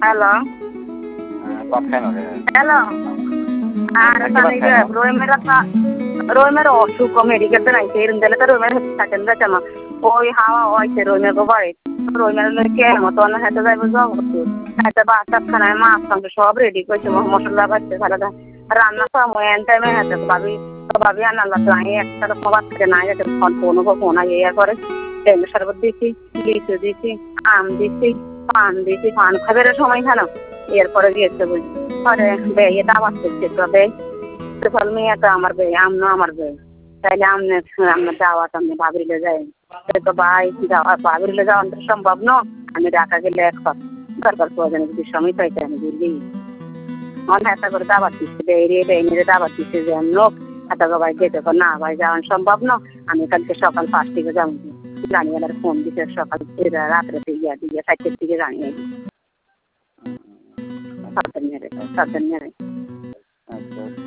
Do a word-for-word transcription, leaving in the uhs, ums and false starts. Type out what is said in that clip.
Hello ভাত খাই না রে। হ্যালো আর রোহিমের রোহিমের অসুখ মেডিকেলতে নাইছে এরম দিলে তো রোহিমের থাকেন যাচ্ছে না ওই হাওয়া হয়েছে রোহিমের বাড়ি রোহিমের কে মতো না হেঁটে যাইব জগৎপুর হেঁটে বাচ্চার খানায় মাছ মাংস সব রেডি করছে মশলা বাচ্চা খালাদা রান্না সময় এন টাইমে হেঁটে ভাবি তো ভাবি আনাল আমি একটা রকম বাচ্চাকে না যেতে ফোন ফোন ফোন ইয়ে করে লেবু শরবত দিছি লিচু দিছি আম দিছি পান দিছি পান খাবার সময় খানো এরপরে গিয়েছে বুঝি পরে বে এটা আবার করছে তো বে ফল মেয়েটা আমার বে আমনো আমার বে তাইলে আমনে আপনার যাওয়া আপনি ভাবিলে যাই তো ভাই যাওয়া ভাবিলে যাওয়া সম্ভব ন আমি ঢাকা গেলে এক দরকার প্রয়োজন যদি সময় পাইতে আমি বুঝলি মনে একটা করে দাবার দিচ্ছে বেরিয়ে বেরিয়ে দাবার দিচ্ছে যে লোক এত ভাই যেতে না ভাই যাওয়া সম্ভব ন আমি কালকে সকাল পাঁচ থেকে যাবো রানিয়ালার ফোন দিতে সকাল রাত্রে দিয়ে দিয়ে চারটের দিকে জানিয়ে সাবধান মেরে সাবধান মেরে আচ্ছা